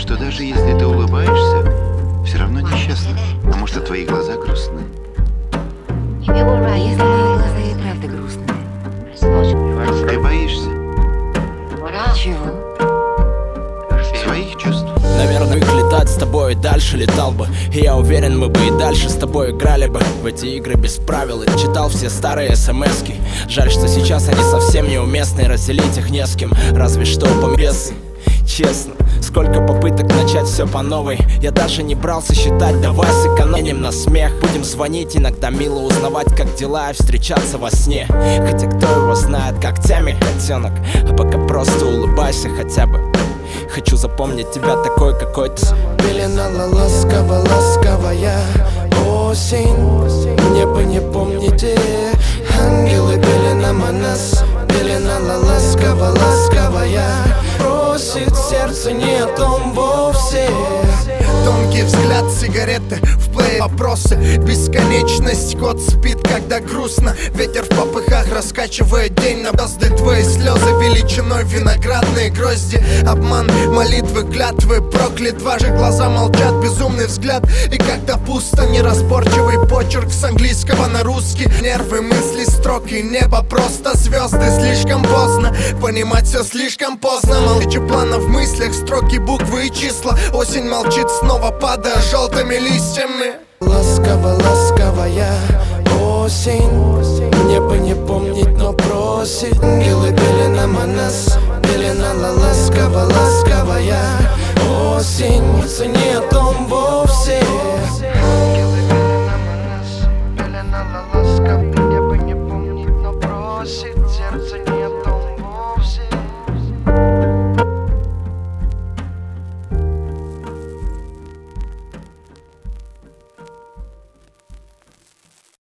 что даже если ты улыбаешься, все равно несчастна, потому что твои глаза грустны. Если мои глаза и правда грустные. Ты боишься Чего? своих чувств. Наверное, летать с тобой дальше летал бы. И я уверен, мы бы и дальше с тобой играли бы в эти игры без правил. И читал все старые смс-ки. Жаль, что сейчас они совсем неуместны, разделить их не с кем, разве что помесы. Честно, сколько попыток начать все по новой. Я даже не брался считать, давай сэкономим на смех. Будем звонить, иногда мило узнавать, как дела, и встречаться во сне. Хотя кто его знает, как теми, котенок. А пока просто улыбайся хотя бы. Хочу запомнить тебя такой, какой ты. Пеленала ласковая осень. Мне бы не помните. Ангелы пели нам о нас. Пеленала ласковая. Просит сердце не о том вовсе. Тонкий взгляд сигареты, в плей вопросы. Бесконечность, кот спит, когда грустно. Ветер в попыхах раскачивает день на звезды. Твои слезы величиной виноградные грозди. Обман, молитвы, клятвы, проклят. Ваши глаза молчат, безумный взгляд. И когда пусто, неразборчивый почерк с английского на русский. Нервы, мысли, строки, небо, просто звезды. Слишком поздно, понимать все слишком поздно. Молчу плана в мыслях, строки, буквы и числа. Осень молчит, снова падая желтыми листьями. Ласковая осень. Мне бы не помнить, но просит. Ангелы пели нам о нас. Пеленала ласковая осень.